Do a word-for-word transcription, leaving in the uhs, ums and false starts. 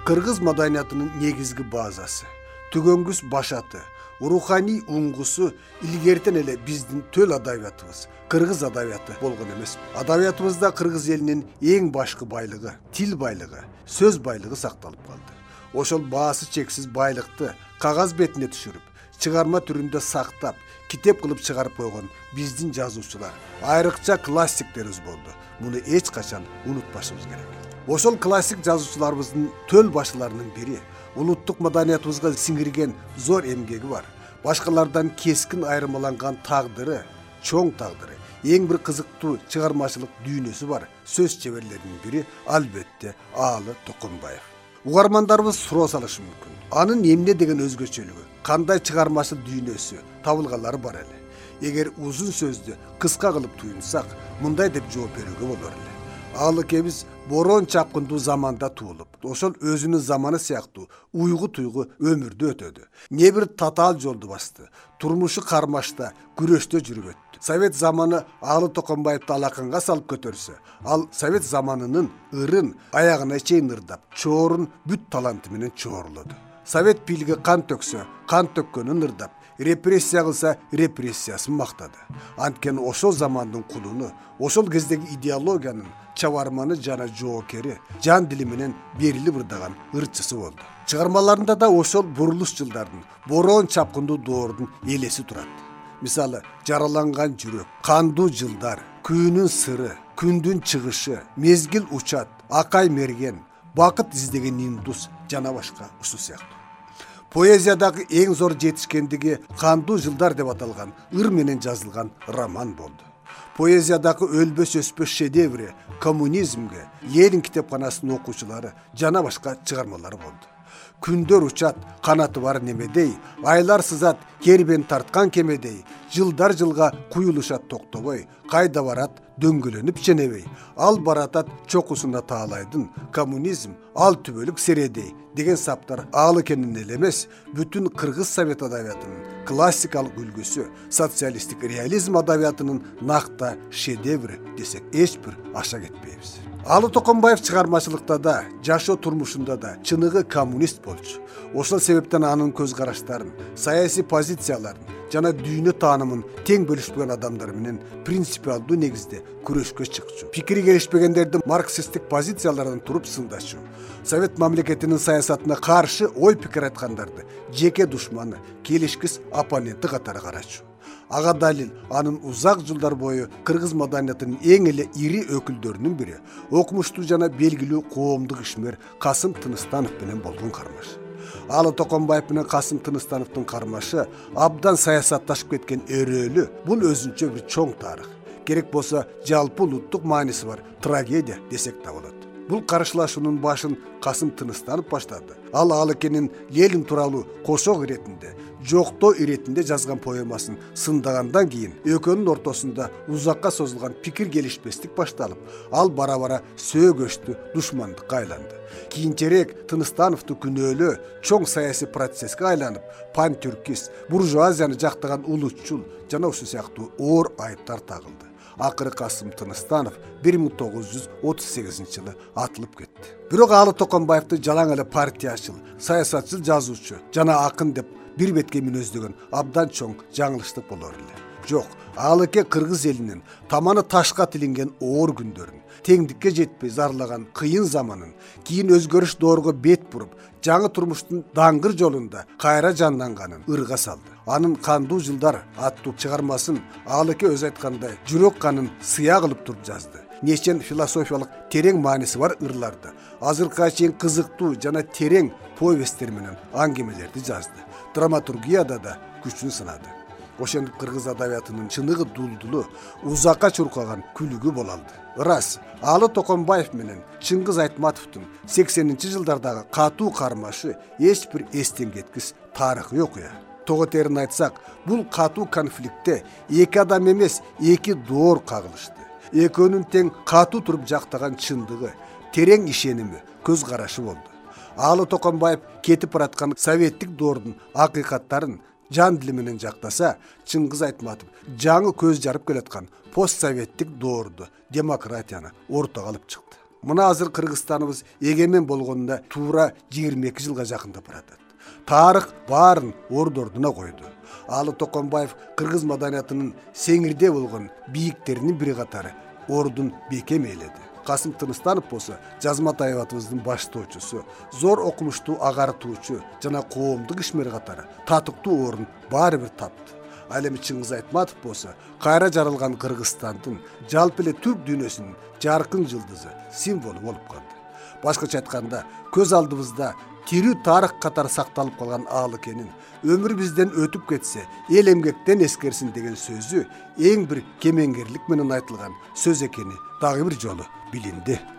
Кыргыз маданиятынын негизги базасы, түгөнгүс башаты, руханий уңгусу илгертен эле биздин төл адабиятыбыз, кыргыз адабияты болгон эмес. Адабиятыбызда кыргыз элинин эң башкы байлыгы, тил байлыгы, сөз байлыгы сакталып калды. Ошол баасы чексиз байлыкты кагаз бетине түшүрүп, чыгарма түрүндө сактап, китеп кылып чыгарып койгон биздин жазуучулар, айрыкча классиктерибиз болду. Муну эч качан унутпашыбыз керек. Ошол классик жазуучуларыбыздын төл башыларынын бири, улуттук маданиятыбызга сиңирген зор эмгеги бар. Башкалардан кескин айырмаланган тагдыры, чоң тагдыры, эң бир кызыктуу чыгармачылык дүйнөсү бар сөз чеберлеринин бири албетте Аалы Токонбаев. Угармандарыбыз суроо салышы мүмкүн. Анын эмне деген өзгөчөлүгү, кандай чыгармачыл дүйнөсү табылганлары бар эле. Эгер узун сөздү кыска кылып туюнсак, мындай деп жооп берүүгө болор эле. Аалыкебиз борон чапкындуу заманда туулуп, ошол өзүнүн заманы сыяктуу уйгу туйгу өмүрдү өтөдү. Не бир татаал жолду басты, турмушу кармашта, күрөштө жүрүп өттү. Совет заманы Аалы Токонбаевди алаканга салып көтөрсө, ал совет заманынын ырын аягына чейин ырдап, чоорун бүт таланты менен чоорлоду. Совет бийлиги кан төксө, кан төккөнүн ырдап, репрессия кылса, репрессиясын мактады. Анткени ошол замандын кулуну, ошол кездеги идеологиянын чабарманы жана жоокери, жан дили менен берилип ырдаган ырчысы болду. Чыгармаларында да ошол бурулуш жылдардын, борон чапкындуу доордун элеси турат. Мисалы, жараланган жүрөк, кандуу жылдар, күүнүн сыры, күндүн чыгышы, мезгил учат, акай мерген, бакыт издеген индус жана башка ушул сыяктуу. Поэзиядагы эң зор жетишкендиги кандуу жылдар деп аталган ыр менен жазылган роман болду. Поэзиядагы өлбөс өспөс шедеври коммунизмге, Ленин китепканасынын окуучулары жана башка чыгармалар болду. Күндөр учат, канаты бар немедей, айлар сызат, кербен тарткан кемедей, жылдар жылга куюлушат токтобой, кайда барат дөңгөлөнүп ченебей, ал баратат чокусуна таалайдын, коммунизм ал түбөлүк середей деген саптар Аалыкенин эле эмес, бүтүн кыргыз совет адабиятынын классикалык үлгүсү, социалисттик реализм адабиятынын накта шедеври десек эч бир аша кетпейбиз. Аалы Токонбаев чыгармачылыкта да, жашоо турмушунда да чыныгы коммунист болчу. Ошол себептен анын көз караштарын, саясий позицияларын жана дүйнө таанымын тең бөлүшпөгөн адамдар менен принципиалдуу негизде күрөшкө чыкчу. Пикири келишпегендерди марксисттик позициялардан туруп сындачу. Совет мамлекетинин саясатына каршы ой пикир айткандарды жеке душманы, келишкис оппоненти катары карачу. Ага далил анын узак жылдар бою кыргыз маданиятынын эң эле ири өкүлдөрүнүн бири, окумуштуу жана белгилүү коомдук ишмер Касым Тыныстанов менен болгон кармаш. Аалы Токонбаев менен Касым Тыныстановдун кармашы абдан саясатташып кеткен өрөөлү, бул өзүнчө бир чоң тарых. Керек болсо жалпы улуттук мааниси бар трагедия десек да болот. Бул каршылашуунун башын Касым Тыныстанов баштады. Ал Аалыкенин Ленин тууралуу кошок иретинде, жоктоо иретинде жазган поэмасын сындагандан кийин экөөнүн ортосунда узакка созулган пикир келишпестик башталып, ал бара-бара сөөгөчтү душмандыкка айланды. Кийинчерээк Тыныстановду күнөөлөө чоң саясий процесске айланып, пантюркист, буржуазияны жактаган улутчул жана ушул сыяктуу оор айыптар тагылды. Акыры Касым Тыныстанов бир миң тогуз жүз отуз сегизинчи жылы атылып кетти. Бирок Аалы Токонбаевди жалаң эле партиячыл, саясатчыл жазуучу жана акын деп бир бетке мүнөздөгөн абдан чоң жаңылыштык болор эле. Жок, Аалыке кыргыз элинин таманы ташка тилинген оор күндөрүн, теңдикке жетпей зарлаган кыйын заманын, кийин өзгөрүш доорго бет буруп, жаңы турмуштун даңгыр жолунда кайра жанданганын ырга салды. Анын кандуу жылдар аттуу чыгармасын Аалыке өз айткандай жүрөк канын сыя кылып туруп жазды. Нечен философиялык терең мааниси бар ырларды, азыркыга чейин кызыктуу жана терең повесттер менен аңгемелерди жазды. Драматургияда да күчүн сынады. Ошентип кыргыз адабиятынын чыныгы дулдулу, узакка чуркаган күлүгү боло алды. Ырас, Аалы Токонбаев менен Чыңгыз Айтматовдун сексенинчи жылдардагы катуу кармашы эч бир эстен кеткис тарыхый окуя. Того терин айтсак, бул катуу конфликтте эки адам эмес, эки доор кагылышты. Экөөнүн тең катуу туруп жактаган чындыгы, терең ишеними, көз карашы болду. Аалы Токонбаев кетип бараткан советтик доордун акыйкаттарын жан дили менен жактаса, Чыңгыз Айтматов жаңы көз жарып келаткан постсоветтик доорду, демократияны ортого алып чыкты. Мына азыр Кыргызстаныбыз эгемен болгонуна туура жыйырма эки жылга жакындап баратат. Тарых баарын орду-ордуна койду. Алы Токонбаев кыргыз маданиятынын сеңирде болгон бийиктеринин бири катары ордун бекем ээледи. Касым Тыныстанов болсо жазма таябатыбыздын баштоочусу, зор окумуштуу агартуучу жана коомдук ишмер катары татыктуу орун баары бир тапты. Ал эми Чыңгыз Айтматов болсо кайра жаралган Кыргызстандын, жалпы эле түрк дүйнөсүнүн жаркын жылдызы, символу болуп калды. Башкача айтканда, көз алдыбызда тирүү тарых катары сакталып калган ал экенин, өмүр бизден өтүп кетсе, эл эмгектен эскерсин деген сөзү эң бир кемеңгерлик менен айтылган сөз экени дагы бир жолу билинди.